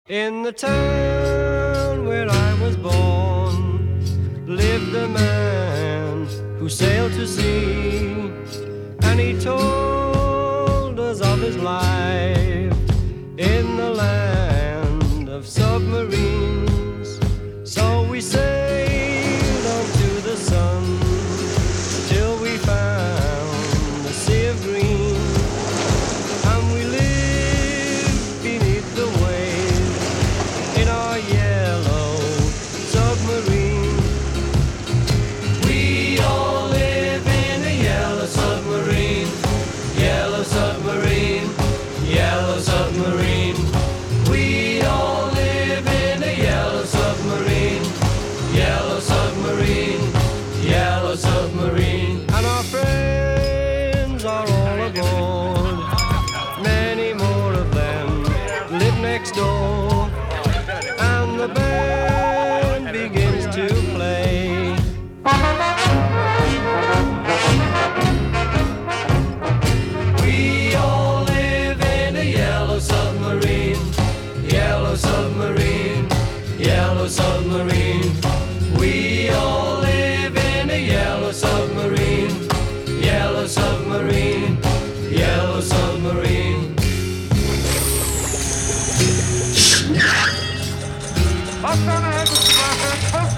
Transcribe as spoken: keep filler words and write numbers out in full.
In the town where I was born lived a man who sailed to sea, and he told us of his life in the land of submarines. So we sailed on to the sun till we found the sea of green, and we lived beneath the waves in our yellow submarine. We all live in a yellow submarine, yellow submarine, yellow submarine. We all live in a yellow submarine, yellow submarine, yellow submarine. And our friends are all aboard, many more of them live next door, and the band begins to play. We all live in a yellow submarine, yellow submarine, yellow submarine. We all live in a yellow submarine, yellow submarine, yellow submarine. What's gonna happen to my